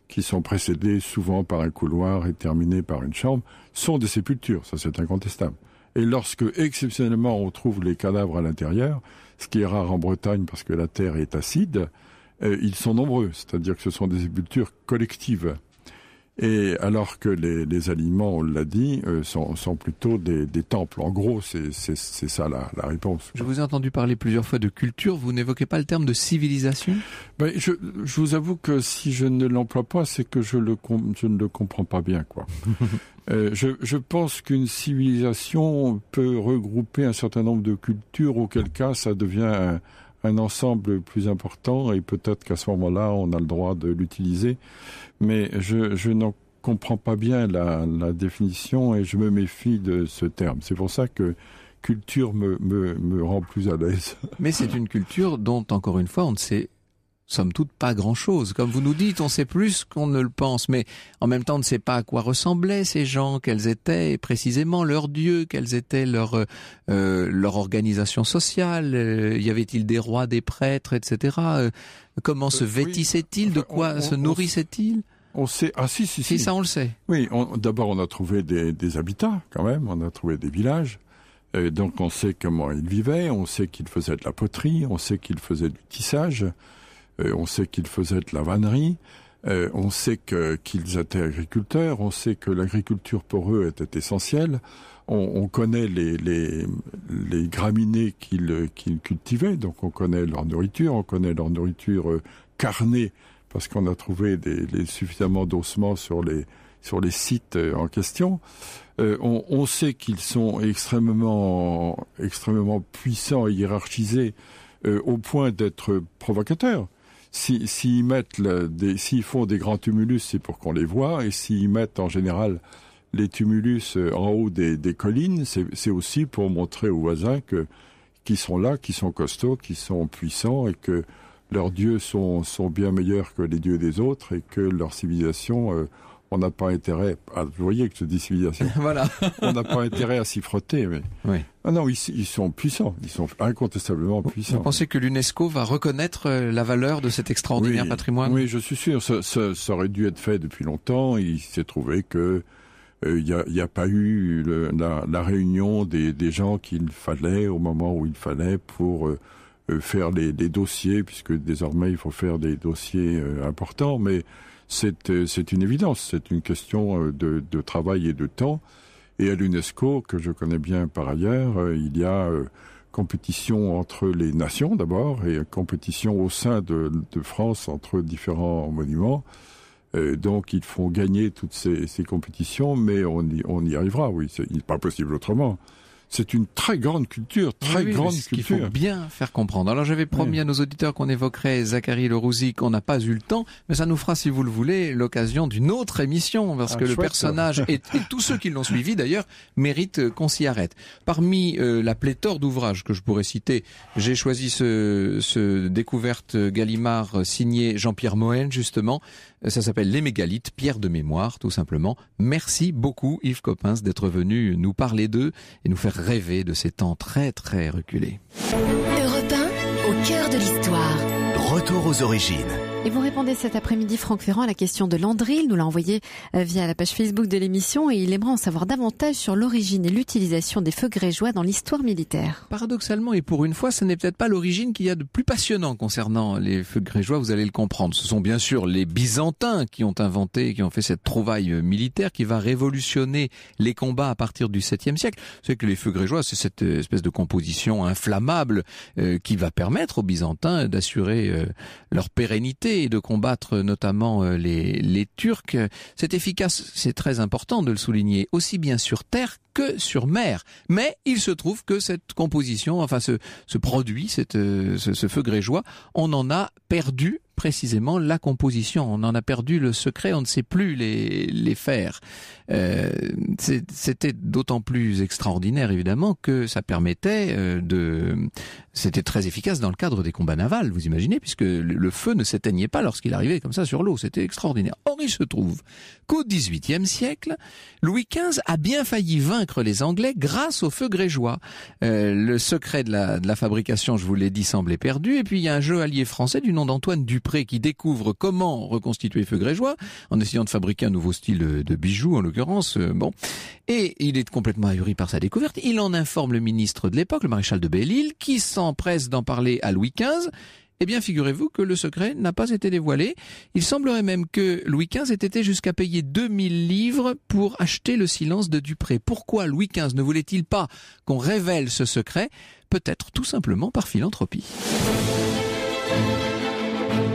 qui sont précédées souvent par un couloir et terminées par une chambre, sont des sépultures, ça c'est incontestable. Et lorsque, exceptionnellement, on trouve les cadavres à l'intérieur, ce qui est rare en Bretagne parce que la terre est acide, euh, ils sont nombreux, c'est-à-dire que ce sont des sépultures collectives. Et alors que les, les aliments, on l'a dit, euh, sont, sont plutôt des, des temples. En gros, c'est, c'est, c'est ça la, la réponse. Je vous ai entendu parler plusieurs fois de culture. Vous n'évoquez pas le terme de civilisation ? Ben, je, je vous avoue que si je ne l'emploie pas, c'est que je, le, je ne le comprends pas bien, quoi. euh, je, je pense qu'une civilisation peut regrouper un certain nombre de cultures, auquel cas ça devient un, un ensemble plus important, et peut-être qu'à ce moment-là, on a le droit de l'utiliser. Mais je, je n'en comprends pas bien la, la définition et je me méfie de ce terme. C'est pour ça que culture me, me, me rend plus à l'aise. Mais c'est une culture dont, encore une fois, on ne sait, somme toute, pas grand-chose. Comme vous nous dites, on sait plus qu'on ne le pense, mais en même temps, on ne sait pas à quoi ressemblaient ces gens, quels étaient précisément leurs dieux, quelles étaient leur, euh, leur organisation sociale, euh, y avait-il des rois, des prêtres, et cetera. Euh, comment se vêtissaient-ils, de quoi on, on, se nourrissaient-ils ? On sait, ah si, si, si. Si, ça on le sait. Oui, on, d'abord on a trouvé des, des habitats quand même, on a trouvé des villages, euh, donc on sait comment ils vivaient, on sait qu'ils faisaient de la poterie, on sait qu'ils faisaient du tissage, euh, on sait qu'ils faisaient de la vannerie, euh, on sait que, qu'ils étaient agriculteurs, on sait que l'agriculture pour eux était essentielle, on, on connaît les, les, les graminées qu'ils, qu'ils cultivaient, donc on connaît leur nourriture, on connaît leur nourriture euh, carnée, parce qu'on a trouvé des, les, suffisamment d'ossements sur les, sur les sites en question. Euh, on, on sait qu'ils sont extrêmement, extrêmement puissants et hiérarchisés euh, au point d'être provocateurs. Si, s'ils mettent le, des, s'ils font des grands tumulus, c'est pour qu'on les voit, et s'ils mettent en général les tumulus en haut des, des collines, c'est, c'est aussi pour montrer aux voisins que, qu'ils sont là, qu'ils sont costauds, qu'ils sont puissants et que leurs dieux sont, sont bien meilleurs que les dieux des autres et que leur civilisation, euh, on n'a pas intérêt... À, vous voyez que je dis civilisation. Voilà. On n'a pas intérêt à s'y frotter. Mais... Oui. Ah non, ils, ils sont puissants. Ils sont incontestablement puissants. Vous pensez que l'UNESCO va reconnaître la valeur de cet extraordinaire oui, patrimoine ? Oui, je suis sûr. Ça, ça, ça aurait dû être fait depuis longtemps. Il s'est trouvé que il euh, n'y a, y a pas eu le, la, la réunion des, des gens qu'il fallait au moment où il fallait pour... Euh, faire les, les dossiers, puisque désormais il faut faire des dossiers euh, importants, mais c'est, euh, c'est une évidence, c'est une question euh, de, de travail et de temps. Et à l'UNESCO, que je connais bien par ailleurs, euh, il y a euh, compétition entre les nations d'abord, et compétition au sein de, de France entre différents monuments. Euh, donc ils font gagner toutes ces, ces compétitions, mais on y, on y arrivera, oui, c'est, il n'est pas possible autrement. C'est une très grande culture, très oui, grande ce culture. qu'il faut bien faire comprendre. Alors j'avais promis oui. à nos auditeurs qu'on évoquerait Zacharie Le Rouzy, qu'on n'a pas eu le temps, mais ça nous fera, si vous le voulez, l'occasion d'une autre émission, parce ah, que le personnage, et, et tous ceux qui l'ont suivi d'ailleurs, méritent qu'on s'y arrête. Parmi euh, la pléthore d'ouvrages que je pourrais citer, j'ai choisi ce, ce découverte Gallimard signé Jean-Pierre Mohen, justement. Ça s'appelle Les Mégalithes, pierre de mémoire, tout simplement. Merci beaucoup Yves Coppens d'être venu nous parler d'eux et nous faire rêver de ces temps très très reculés. Europe un, au cœur de l'histoire. Retour aux origines. Et vous répondez cet après-midi, Franck Ferrand, à la question de Landry. Il nous l'a envoyé via la page Facebook de l'émission et il aimerait en savoir davantage sur l'origine et l'utilisation des feux grégeois dans l'histoire militaire. Paradoxalement, et pour une fois, ce n'est peut-être pas l'origine qu'il y a de plus passionnant concernant les feux grégeois, vous allez le comprendre. Ce sont bien sûr les Byzantins qui ont inventé, qui ont fait cette trouvaille militaire qui va révolutionner les combats à partir du septième siècle. C'est que les feux grégeois, c'est cette espèce de composition inflammable euh, qui va permettre aux Byzantins d'assurer euh, leur pérennité et de combattre notamment les, les Turcs. C'est efficace, c'est très important de le souligner, aussi bien sur terre que sur mer. Mais il se trouve que cette composition, enfin ce, ce produit, cette, ce, ce feu grégeois, on en a perdu précisément la composition. On en a perdu le secret, on ne sait plus les, les faire. Euh, c'était d'autant plus extraordinaire, évidemment, que ça permettait euh, de, C'était très efficace dans le cadre des combats navals, vous imaginez, puisque le feu ne s'éteignait pas lorsqu'il arrivait comme ça sur l'eau. C'était extraordinaire. Or, il se trouve qu'au dix-huitième siècle, Louis quinze a bien failli vaincre les Anglais grâce au feu grégeois. Euh, le secret de la, de la fabrication, je vous l'ai dit, semblait perdu. Et puis, il y a un joaillier français du nom d'Antoine Dupré qui découvre comment reconstituer le feu grégeois en essayant de fabriquer un nouveau style de bijoux, en l'occurrence. Euh, bon. Et il est complètement ahuri par sa découverte. Il en informe le ministre de l'époque, le maréchal de Belle-Île, qui s'empresse d'en parler à Louis quinze. Eh bien, figurez-vous que le secret n'a pas été dévoilé. Il semblerait même que Louis quinze ait été jusqu'à payer deux mille livres pour acheter le silence de Dupré. Pourquoi Louis quinze ne voulait-il pas qu'on révèle ce secret? Peut-être tout simplement par philanthropie.